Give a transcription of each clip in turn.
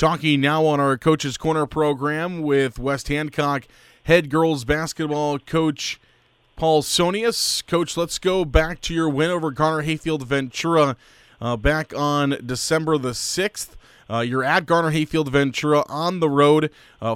Talking now on our Coach's Corner program with West Hancock head girls basketball coach Paul Sonius. Coach, let's go back to your win over Garner Hayfield Ventura back on December the 6th. You're at Garner Hayfield Ventura on the road,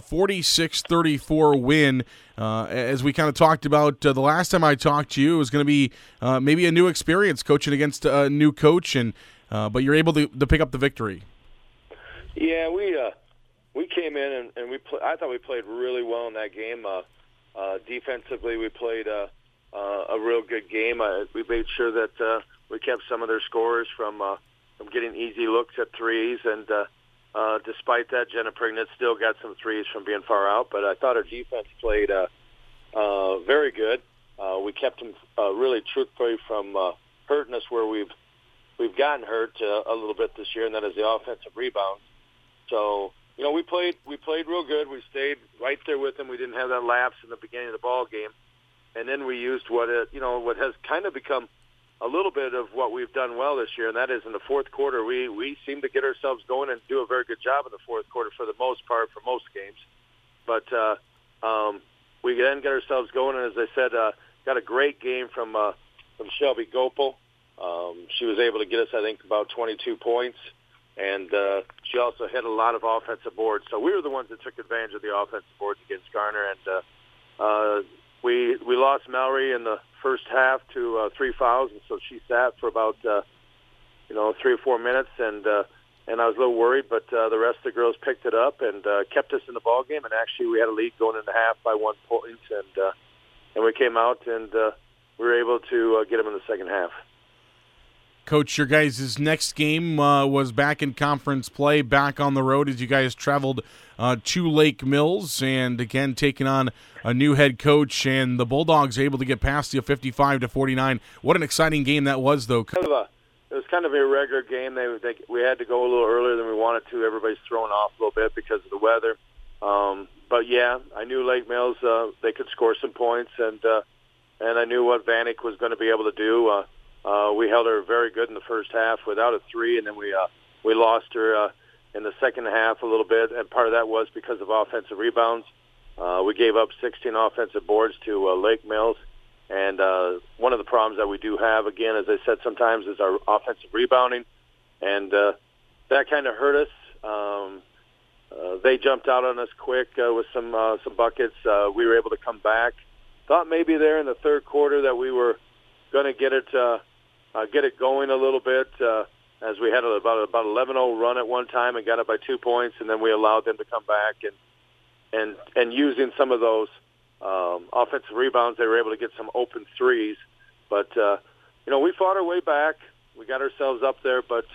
46-34 win. As we kind of talked about the last time I talked to you, it was going to be maybe a new experience coaching against a new coach, but you're able to pick up the victory. Yeah, we came in and I thought we played really well in that game. Defensively, we played a real good game. We made sure that we kept some of their scorers from getting easy looks at threes, and despite that, Jenna Prignitz still got some threes from being far out. But I thought our defense played very good. We kept them really truthfully from hurting us where we've gotten hurt a little bit this year, and that is the offensive rebounds. So, we played real good. We stayed right there with them. We didn't have that lapse in the beginning of the ball game, and then we used what has kind of become a little bit of what we've done well this year, and that is in the fourth quarter. We seem to get ourselves going and do a very good job in the fourth quarter for the most part for most games. But we then get ourselves going, and as I said, got a great game from Shelby Gopel. She was able to get us, I think, about 22 points. And she also hit a lot of offensive boards. So we were the ones that took advantage of the offensive boards against Garner. And we lost Mallory in the first half to 3 fouls, and so she sat for about 3 or 4 minutes. And I was a little worried, but the rest of the girls picked it up and kept us in the ball game. And actually, we had a lead going into half by 1 point, and we came out and we were able to get them in the second half. Coach, your guys' next game was back in conference play, back on the road as you guys traveled to Lake Mills, and again taking on a new head coach, and the Bulldogs able to get past you 55-49. What an exciting game that was, though. It was kind of an irregular game. We had to go a little earlier than we wanted to. Everybody's thrown off a little bit because of the weather. But yeah, I knew Lake Mills they could score some points, and I knew what Vanek was going to be able to do. We held her very good in the first half without a three, and then we lost her in the second half a little bit, and part of that was because of offensive rebounds. We gave up 16 offensive boards to Lake Mills, and one of the problems that we do have, again, as I said, sometimes is our offensive rebounding, and that kind of hurt us. They jumped out on us quick with some buckets. We were able to come back. Thought maybe there in the third quarter that we were going to get it going a little bit as we had about 11-0 run at one time and got it by 2 points, and then we allowed them to come back and using some of those offensive rebounds, they were able to get some open threes. But we fought our way back. We got ourselves up there, but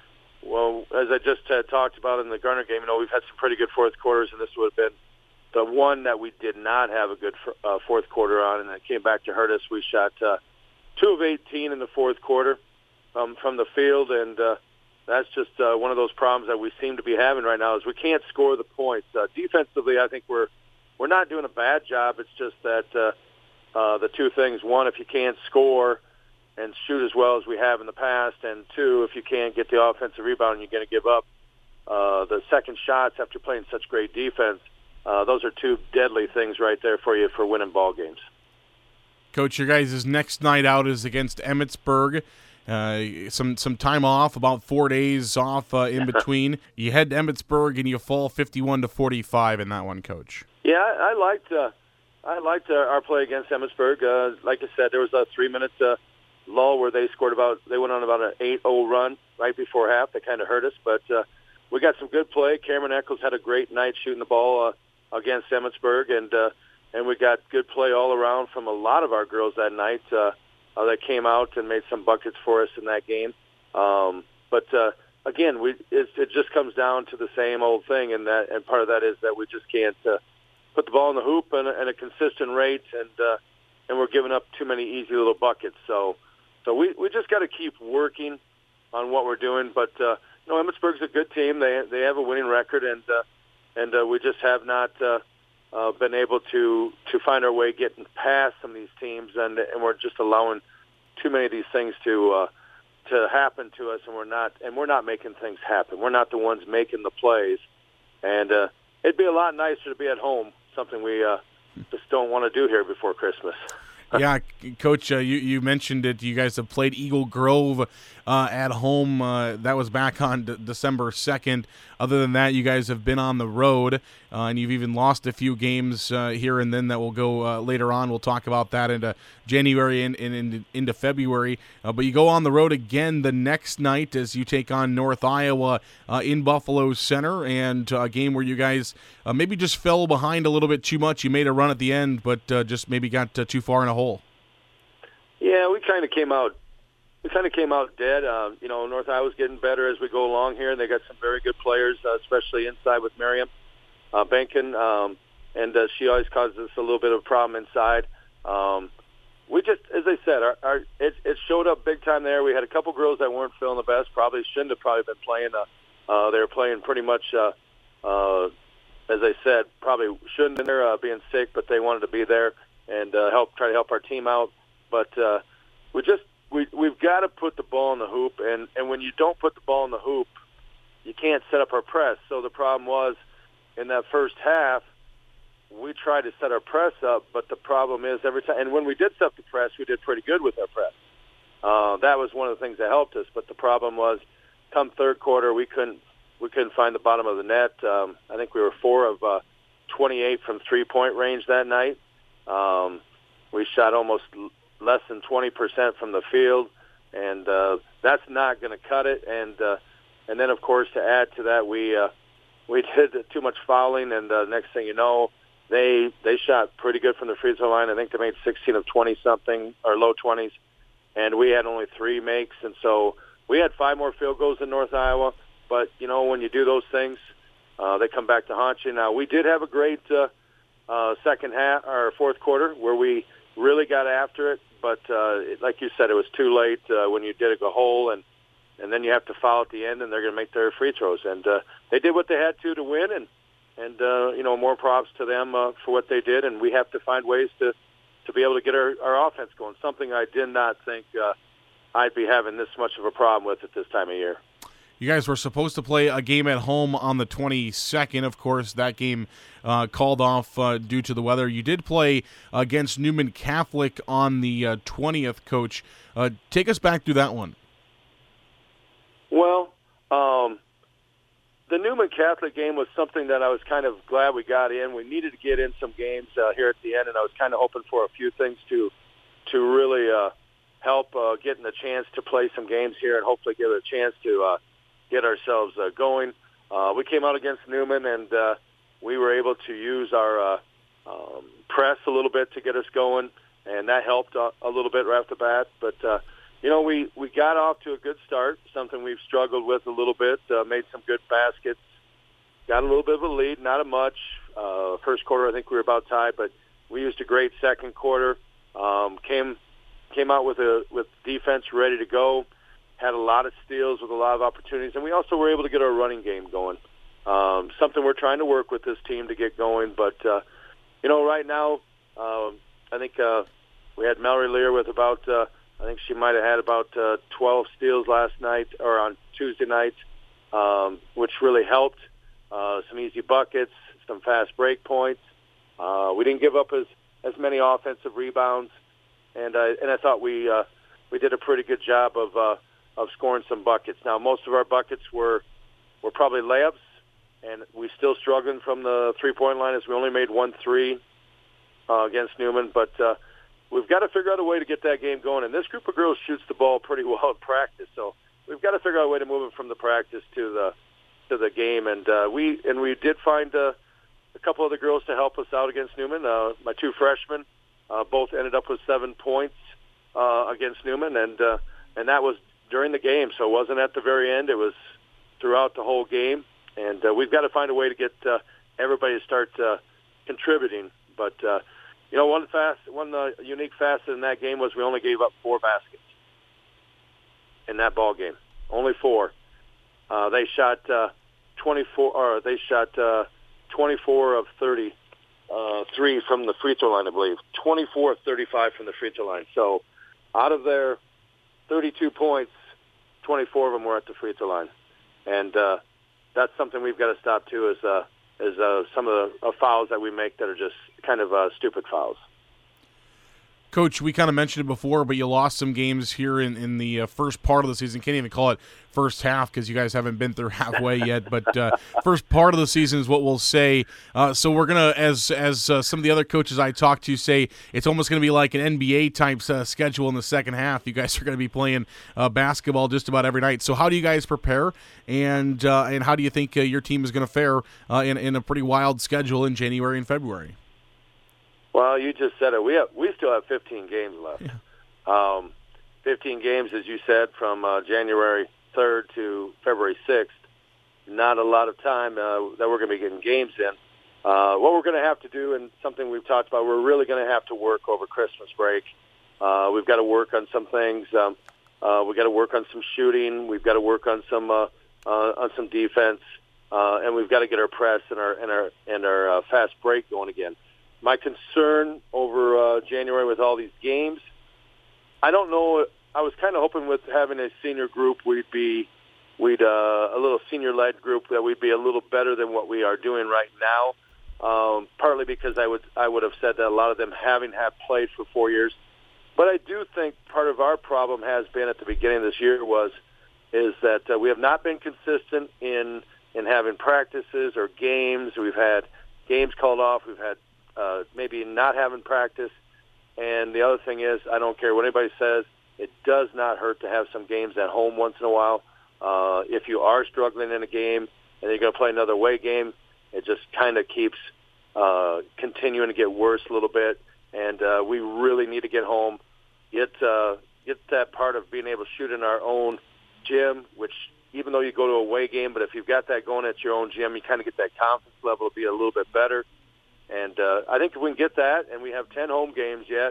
as I just talked about in the Garner game, we've had some pretty good fourth quarters, and this would have been the one that we did not have a good fourth quarter on, and it came back to hurt us. We shot 2 of 18 in the fourth quarter from the field, and that's just one of those problems that we seem to be having right now is we can't score the points. Defensively, I think we're not doing a bad job. It's just that the two things: one, if you can't score and shoot as well as we have in the past, and two, if you can't get the offensive rebound, you're going to give up the second shots after playing such great defense. Those are two deadly things right there for you for winning ball games. Coach, your guys' next night out is against Emmitsburg. Some time off, about 4 days off in between. You head to Emmitsburg and you fall 51-45 in that one, Coach. Yeah, I liked our play against Emmitsburg. Like I said, there was a 3-minute lull where they went on about an 8-0 run right before half. That kind of hurt us, but we got some good play. Cameron Eccles had a great night shooting the ball against Emmitsburg, and we got good play all around from a lot of our girls that night that came out and made some buckets for us in that game. But again, it just comes down to the same old thing, and part of that is that we just can't put the ball in the hoop at a consistent rate, and we're giving up too many easy little buckets. So we just got to keep working on what we're doing. But Emmitsburg's a good team. They have a winning record, and we just have not been able to find our way getting past some of these teams, and we're just allowing too many of these things to happen to us, and we're not making things happen. We're not the ones making the plays, And it'd be a lot nicer to be at home, something we just don't want to do here before Christmas. Yeah, Coach, you mentioned it. You guys have played Eagle Grove at home. That was back on December 2nd. Other than that, you guys have been on the road, and you've even lost a few games here and then that will go later on. We'll talk about that into January and into February. But you go on the road again the next night as you take on North Iowa in Buffalo Center, and a game where you guys maybe just fell behind a little bit too much. You made a run at the end, but just maybe got too far in a hole. Yeah, we kind of came out dead. North Iowa's getting better as we go along here, and they got some very good players, especially inside with Miriam Benkin, and she always causes us a little bit of a problem inside. We just, as I said, it showed up big time there. We had a couple girls that weren't feeling the best. Probably shouldn't have been playing. They were playing pretty much, as I said, probably shouldn't have been there being sick, but they wanted to be there and try to help our team out. But we've got to put the ball in the hoop, and when you don't put the ball in the hoop, you can't set up our press. So the problem was in that first half, we tried to set our press up, but the problem is every time, and when we did set up the press, we did pretty good with our press. That was one of the things that helped us. But the problem was, come third quarter, we couldn't find the bottom of the net. I think we were 4 of 28 from 3-point range that night. We shot almost less than 20% from the field, and that's not going to cut it. And then, of course, to add to that, we did too much fouling, and next thing you know, they shot pretty good from the free throw line. I think they made 16 of 20-something, or low 20s, and we had only 3 makes. And so we had 5 more field goals than North Iowa. But, when you do those things, they come back to haunt you. Now, we did have a great second half or fourth quarter where we really got after it. But like you said, it was too late when you did a hole, and then you have to foul at the end, and they're going to make their free throws. And they did what they had to win, and more props to them for what they did. And we have to find ways to be able to get our offense going, something I did not think I'd be having this much of a problem with at this time of year. You guys were supposed to play a game at home on the 22nd. Of course, that game called off due to the weather. You did play against Newman Catholic on the 20th, Coach. Take us back through that one. Well, the Newman Catholic game was something that I was kind of glad we got in. We needed to get in some games here at the end, and I was kind of hoping for a few things to really help getting a chance to play some games here and hopefully give it a chance to get ourselves going. We came out against Newman, and we were able to use our press a little bit to get us going, and that helped a little bit right off the bat. But, we got off to a good start, something we've struggled with a little bit, made some good baskets, got a little bit of a lead, not a much. First quarter, I think we were about tied, but we used a great second quarter, came out with defense ready to go, had a lot of steals with a lot of opportunities, and we also were able to get our running game going. Something we're trying to work with this team to get going. But, right now, I think we had Mallory Lear with about, I think she might have had about 12 steals last night or on Tuesday night, which really helped. Some easy buckets, some fast break points. We didn't give up as many offensive rebounds, and I thought we did a pretty good job of scoring some buckets. Now, most of our buckets were probably layups, and we still struggling from the three-point line as we only made 1 3 against Newman. But we've got to figure out a way to get that game going. And this group of girls shoots the ball pretty well in practice, so we've got to figure out a way to move it from the practice to the game. And we did find a couple of the girls to help us out against Newman. My 2 freshmen both ended up with 7 points against Newman, and that was during the game, so it wasn't at the very end. It was throughout the whole game, and we've got to find a way to get everybody to start contributing. But one unique facet in that game was we only gave up 4 baskets in that ball game, only 4. They shot 24 of 33 from the free throw line, I believe. 24 of 35 from the free throw line. So out of their 32 points, 24 of them were at the free throw line. And that's something we've got to stop too. Is some of the fouls that we make that are just kind of stupid fouls. Coach, we kind of mentioned it before, but you lost some games here in the first part of the season. Can't even call it first half because you guys haven't been through halfway yet. But first part of the season is what we'll say. So we're gonna, as some of the other coaches I talked to say, it's almost gonna be like an NBA type schedule in the second half. You guys are gonna be playing basketball just about every night. So how do you guys prepare, and how do you think your team is gonna fare in a pretty wild schedule in January and February? Well, you just said it. We still have 15 games left. Yeah. 15 games, as you said, from January 3rd to February 6th. Not a lot of time that we're going to be getting games in. What we're going to have to do, and something we've talked about, we're really going to have to work over Christmas break. We've got to work on some things. We've got to work on some shooting. We've got to work on some defense, and we've got to get our press and our fast break going again. My concern over January with all these games, I don't know. I was kind of hoping with having a senior group, we'd a little senior-led group, that we'd be a little better than what we are doing right now. Partly because I would have said that a lot of them have played for 4 years, but I do think part of our problem has been at the beginning of this year is that we have not been consistent in having practices or games. We've had games called off. We've had maybe not having practice. And the other thing is, I don't care what anybody says, it does not hurt to have some games at home once in a while. If you are struggling in a game and you're going to play another away game, it just kind of keeps continuing to get worse a little bit. And we really need to get home, get that part of being able to shoot in our own gym, which even though you go to a away game, but if you've got that going at your own gym, you kind of get that confidence level to be a little bit better. And I think if we can get that, and we have 10 home games yet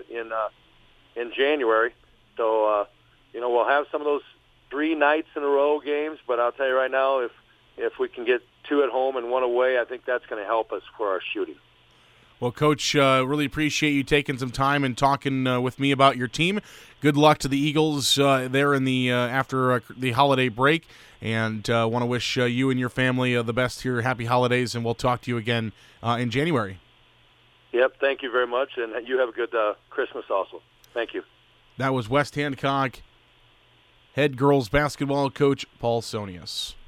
in January, so we'll have some of those 3 nights in a row games. But I'll tell you right now, if we can get 2 at home and 1 away, I think that's going to help us for our shooting. Well, Coach, really appreciate you taking some time and talking with me about your team. Good luck to the Eagles there in the after the holiday break, and want to wish you and your family the best here. Happy holidays, and we'll talk to you again in January. Yep, thank you very much, and you have a good Christmas also. Thank you. That was West Hancock head girls basketball coach Paul Sonius.